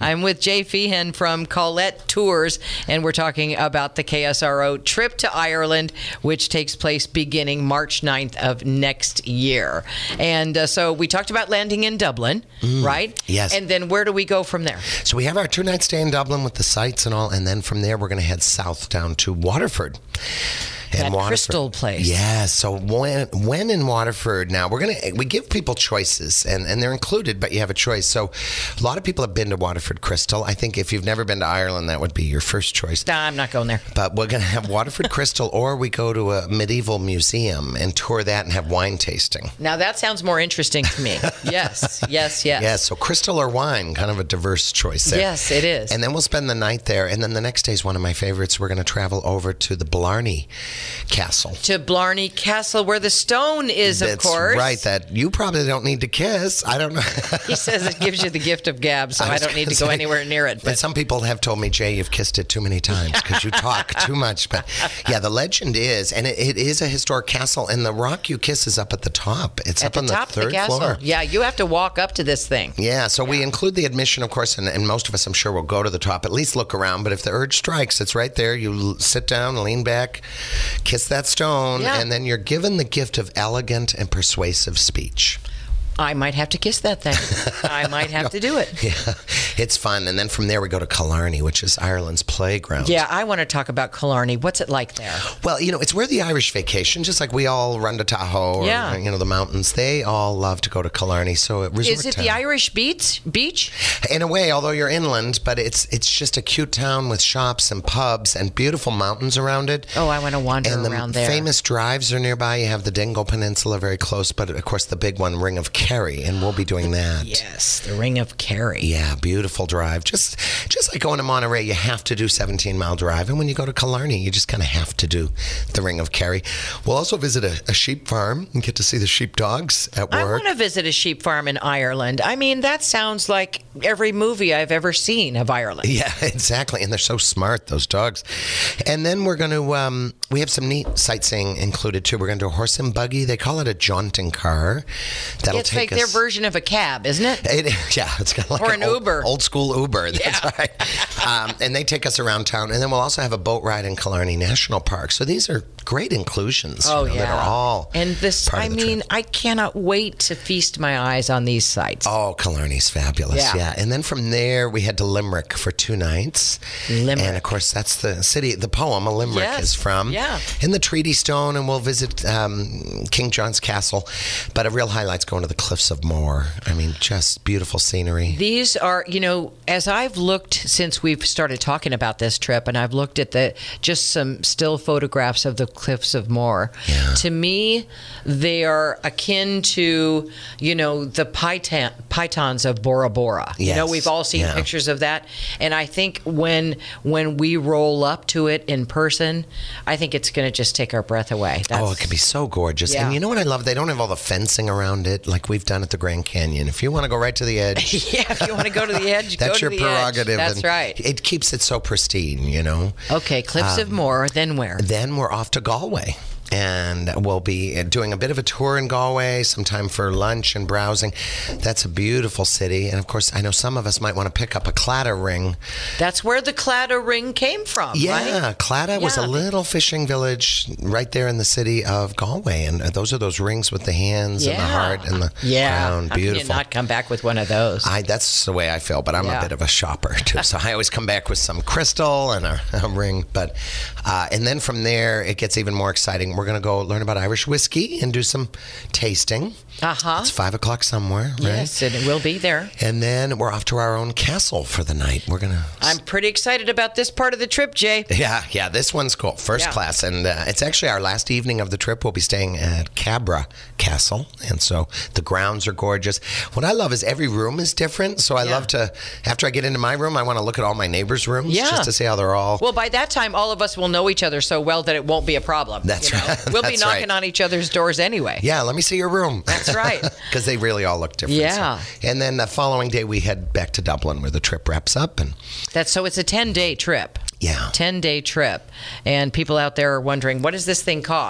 I'm with Jay Feehan from Colette Tours, and we're talking about the KSRO trip to Ireland, which takes place beginning March 9th of next year. And so we talked about landing in Dublin, right? Yes. And then where do we go from there? So we have our 2-night stay in Dublin with the sights and all, and then from there we're going to head south down to Waterford. That Crystal place. Yeah, so when in Waterford, now we give people choices, and they're included, but you have a choice. So a lot of people have been to Waterford Crystal. I think if you've never been to Ireland, that would be your first choice. Nah, I'm not going there. But we're going to have Waterford Crystal, or we go to a medieval museum and tour that and have wine tasting. Now that sounds more interesting to me. Yes. Yeah, so crystal or wine, kind of a diverse choice there. Yes, it is. And then we'll spend the night there, and then the next day is one of my favorites. We're going to travel over to the Blarney Castle. To Blarney Castle, where the stone is, of course. That's right, that you probably don't need to kiss. I don't know. He says it gives you the gift of gab, so I don't need to go anywhere near it. But some people have told me, Jay, you've kissed it too many times because you talk too much. But yeah, the legend is, and it is a historic castle, and the rock you kiss is up at the top. It's up on the third floor. Yeah, you have to walk up to this thing. Yeah, so we include the admission, of course, and most of us, I'm sure, will go to the top, at least look around. But if the urge strikes, it's right there. You sit down, lean back, kiss that stone, and then you're given the gift of elegant and persuasive speech. I might have to kiss that thing. I might have to do it. Yeah, it's fun. And then from there we go to Killarney, which is Ireland's playground. Yeah, I want to talk about Killarney. What's it like there? Well, it's where the Irish vacation, just like we all run to Tahoe or, the mountains. They all love to go to Killarney. So is it the Irish beach? In a way, although you're inland, but it's just a cute town with shops and pubs and beautiful mountains around it. Oh, I want to wander around there. And the famous drives are nearby. You have the Dingle Peninsula very close, but of course the big one, Ring of Kerry, and we'll be doing that. Yes, the Ring of Kerry. Yeah, beautiful drive. Just like going to Monterey, you have to do 17-mile drive, and when you go to Killarney, you just kind of have to do the Ring of Kerry. We'll also visit a sheep farm and get to see the sheepdogs at work. I want to visit a sheep farm in Ireland. I mean, that sounds like every movie I've ever seen of Ireland. Yeah, exactly, and they're so smart, those dogs. And then we're going to, we have some neat sightseeing included, too. We're going to do a horse and buggy. They call it a jaunting car. That'll it's take like us... their version of a cab, isn't it? Yeah, it's kind of like an Uber. Old school Uber. That's right. And they take us around town. And then we'll also have a boat ride in Killarney National Park. So these are great inclusions. That are all and this, part of the trip. I cannot wait to feast my eyes on these sites. Oh, Killarney's fabulous. Yeah. And then from there, we head to Limerick for 2 nights. Limerick. And of course, that's the city, the poem a Limerick is from. Yeah. In the Treaty Stone, and we'll visit King John's Castle. But a real highlight's going to the Cliffs of Moher. I mean, just beautiful scenery. These are, as I've looked since we've started talking about this trip, and I've looked at just some still photographs of the Cliffs of Moher. Yeah. To me, they are akin to, the pitons of Bora Bora. Yes. We've all seen pictures of that. And I think when we roll up to it in person, I think it's going to just take our breath away. It can be so gorgeous. Yeah. And you know what I love? They don't have all the fencing around it like we've done at the Grand Canyon. If you want to go right to the edge. If you want to go to the edge, that's go to the edge. That's your prerogative. That's right. It keeps it so pristine, Okay, Cliffs of Moher, then where? Then we're off to Galway. And we'll be doing a bit of a tour in Galway, some time for lunch and browsing. That's a beautiful city. And, of course, I know some of us might want to pick up a Claddagh ring. That's where the Claddagh ring came from, right? Claddagh was a little fishing village right there in the city of Galway. And those are those rings with the hands and the heart and the crown. Beautiful. How can you not come back with one of those? That's the way I feel, but I'm a bit of a shopper, too. So I always come back with some crystal and a ring. But and then from there, it gets even more exciting. We're going to go learn about Irish whiskey and do some tasting. It's 5 o'clock somewhere, right? Yes, and it will be there. And then we're off to our own castle for the night. I'm pretty excited about this part of the trip, Jay. Yeah, this one's cool. First class. And it's actually our last evening of the trip. We'll be staying at Cabra Castle. And so the grounds are gorgeous. What I love is every room is different. So I love to, after I get into my room, I want to look at all my neighbors' rooms just to see how they're all. Well, by that time, all of us will know each other so well that it won't be a problem. That's right. We'll be knocking on each other's doors anyway. Yeah, let me see your room. That's right. Because they really all look different. Yeah. So. And then the following day, we head back to Dublin where the trip wraps up. So it's a 10-day trip. Yeah. 10-day trip. And people out there are wondering, what does this thing cost?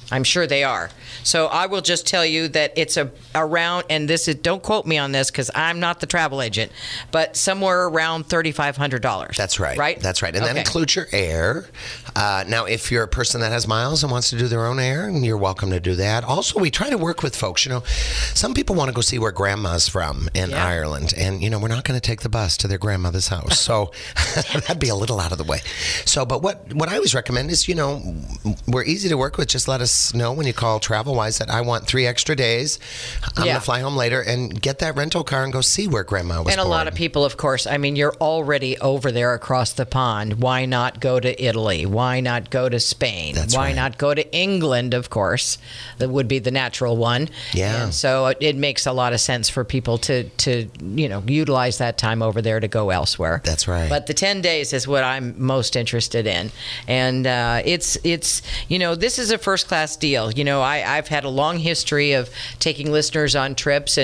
I'm sure they are. So I will just tell you that it's around, and this is, don't quote me on this because I'm not the travel agent, but somewhere around $3,500. That's right. Right? That's right. And that includes your air. Now, if you're a person that has miles and wants to do their own air, you're welcome to do that. Also, we try to work with folks. Some people want to go see where grandma's from in Ireland, and we're not going to take the bus to their grandmother's house. So that'd be a little out of the way. So, but what I always recommend is, we're easy to work with. Just let us know when you call TravelWise that I want 3 extra days. I'm going to fly home later and get that rental car and go see where grandma was born. And a lot of people, of course, you're already over there across the pond. Why not go to Italy? Why not go to Spain? Why not go to England, of course? That would be the natural one. Yeah. And so it makes a lot of sense for people to utilize that time over there to go elsewhere. That's right. But the 10 days is what I'm most interested in. And it's this is a first-class deal. I've had a long history of taking listeners on trips,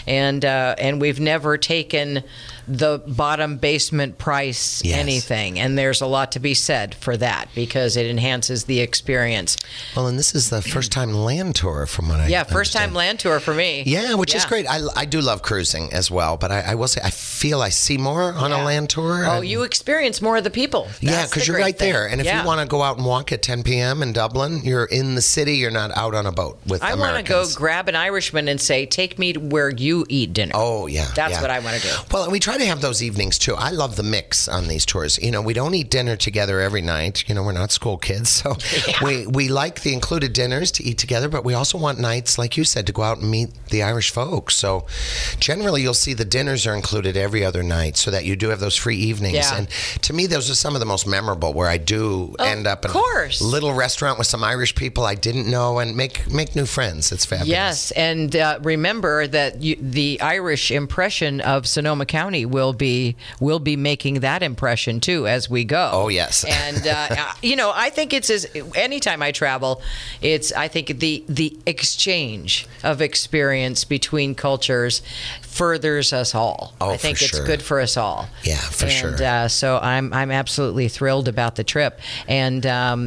and we've never taken the bottom basement price anything. And there's a lot to be said for that because it enhances the experience. Well, and this is the first-time land tour from what I understand. First-time land tour for me. Yeah, which is great. I do love cruising as well, but I will say I feel I see more on a land tour. Oh, you experience more of the people. Yeah, because you're right there. And if you want to go out and walk at 10 p.m. in Dublin, you're in the city. You're not out on a boat with Americans. I want to go grab an Irishman and say, take me to where you eat dinner. Oh, yeah. That's what I want to do. Well, we try to have those evenings, too. I love the mix on these tours. We don't eat dinner together every night. We're not school kids. So we like the included dinners to eat together, but we also want nights, like you said, to go out and meet the Irish folks. So generally, you'll see the dinners are included every other night so that you do have those free evenings. Yeah. And to me, those are some of the most memorable where I do end up in a little restaurant with some Irish people I didn't know and make new friends. It's fabulous. Yes, and remember that the Irish impression of Sonoma County will be making that impression too as we go. Oh yes, and I think anytime I travel, I think the exchange of experience between cultures furthers us all. Oh, I think for it's sure. good for us all. Yeah, for sure. And so I'm absolutely thrilled about the trip, and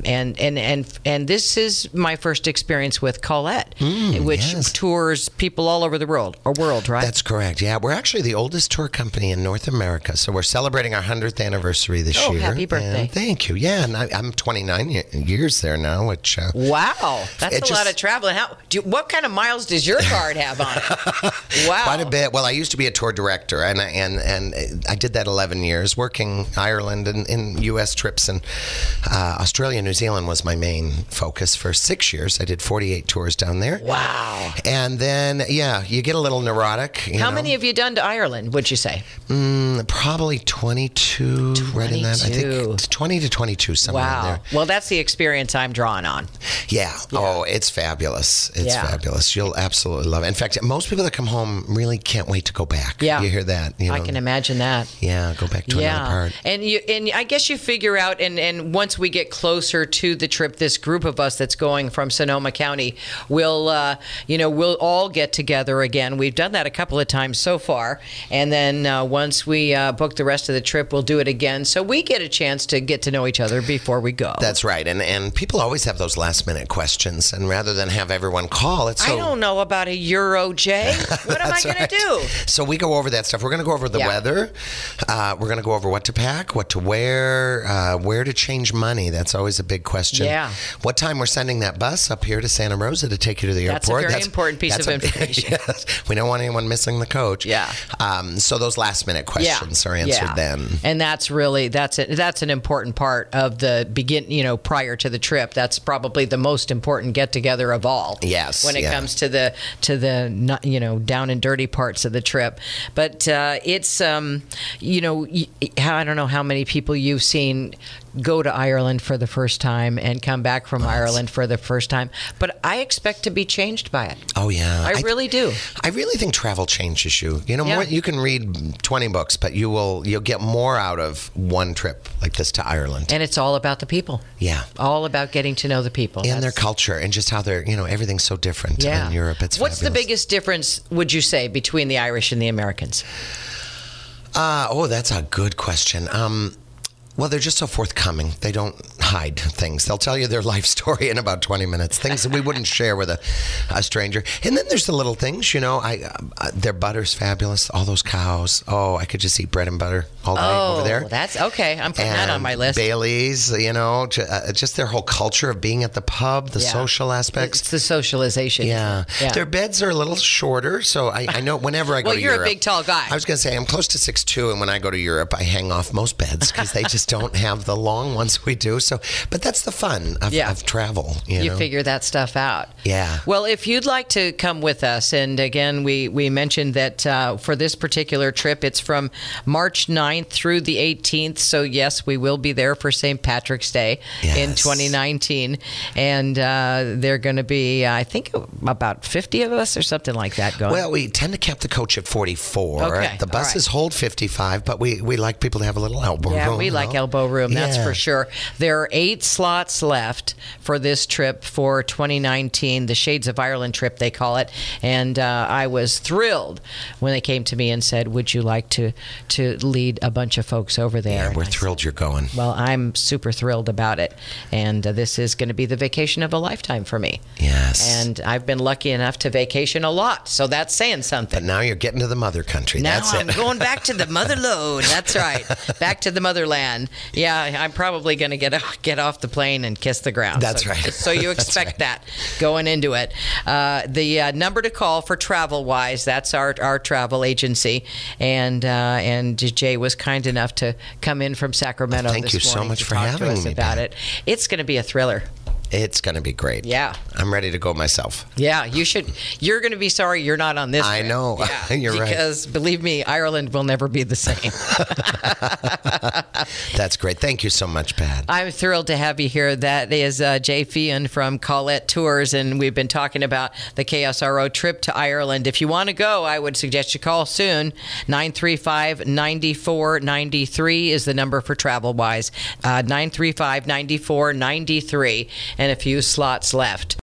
this is my first experience with Colette, which tours people all over the world, right? That's correct. Yeah, we're actually the oldest tour company in North America, so we're celebrating our 100th anniversary this year. Oh, happy birthday! And thank you. Yeah, and I'm 29 years there now. Which wow, that's a lot of traveling. What kind of miles does your card have on it? Wow, quite a bit. Well, I used to be a tour director, and I did that 11 years, working Ireland and in U.S. trips, and Australia, New Zealand was my main focus for 6 years. I did 48 tours down there. Wow. And then, you get a little neurotic. How many have you done to Ireland, would you say? Probably 22, right in that. I think 20 to 22, somewhere in there. Well, that's the experience I'm drawing on. Yeah. Oh, it's fabulous. It's fabulous. You'll absolutely love it. In fact, most people that come home really can't wait to go back. Yeah. You hear that? I can imagine that. Yeah, go back to another part. And I guess you figure out, and once we get closer to the trip, this group of us that's going from Sonoma County, we'll all get together again. We've done that a couple of times so far, and then once we book the rest of the trip, we'll do it again. So we get a chance to get to know each other before we go. That's right, and people always have those last minute questions, and rather than have everyone call, I don't know about a Euro, Jay. What am I going to do? So we go over that stuff. We're going to go over the weather. We're going to go over what to pack, what to wear, where to change money. That's always a big question. Yeah. What time we're sending that bus up here to Santa Rosa to take you to the airport. That's a very important piece of information. Yes. We don't want anyone missing the coach. Yeah. So those last minute questions are answered then. And that's an important part of the prior to the trip. That's probably the most important get together of all. Yes. When it comes to the down and dirty parts of the trip. But it's I don't know how many people you've seen go to Ireland for the first time and come back from Ireland for the first time, but I expect to be changed by it. Oh yeah, I really do. I really think travel changes you. More, you can read 20 books, but you'll get more out of one trip like this to Ireland. And it's all about the people. Yeah, all about getting to know the people and their culture and just how they're everything's so different in Europe. It's What's fabulous. the biggest difference, would you say, between the Irish and the Americans? That's a good question. Well, they're just so forthcoming. They don't hide things. They'll tell you their life story in about 20 minutes, things that we wouldn't share with a stranger. And then there's the little things, their butter's fabulous. All those cows. Oh, I could just eat bread and butter all day over there. That's okay. I'm putting that on my list. Bailey's, just their whole culture of being at the pub, the social aspects. It's the socialization. Yeah. Their beds are a little shorter, so I know whenever I go to Europe. Well, you're a big, tall guy. I was going to say, I'm close to 6'2", and when I go to Europe, I hang off most beds because they just don't have the long ones we do. So, but that's the fun of travel. You figure that stuff out. Yeah. Well, if you'd like to come with us, and again, we mentioned that for this particular trip, it's from March 9th through the 18th. So, yes, we will be there for St. Patrick's Day in 2019. And they're going to be, I think, about 50 of us or something like that going. Well, we tend to cap the coach at 44. Okay. The buses hold 55, but we like people to have a little elbow room. Yeah, we like elbow room, that's for sure. There are 8 slots left for this trip for 2019, the Shades of Ireland trip, they call it. And I was thrilled when they came to me and said, would you like to lead a bunch of folks over there? Yeah, we're thrilled you're going. Well, I'm super thrilled about it. And this is going to be the vacation of a lifetime for me. Yes. And I've been lucky enough to vacation a lot, so that's saying something. But now you're getting to the mother country. Now that's I'm going back to the mother lode. That's right. Back to the motherland. Yeah, I'm probably going to get off the plane and kiss the ground. That's right. So you expect that going into it. The number to call for TravelWise, that's our travel agency. And Jay was kind enough to come in from Sacramento Thank you so much for having me about it. It's going to be a thriller. It's going to be great. Yeah. I'm ready to go myself. Yeah, you should. You're going to be sorry you're not on this I trip. know. Yeah, You're right. Because, believe me, Ireland will never be the same. That's great. Thank you so much, Pat. I'm thrilled to have you here. That is Jay Feehan from Colette Tours, and we've been talking about the KSRO trip to Ireland. If you want to go, I would suggest you call soon. 935-9493 is the number for TravelWise. 935-9493. And a few slots left.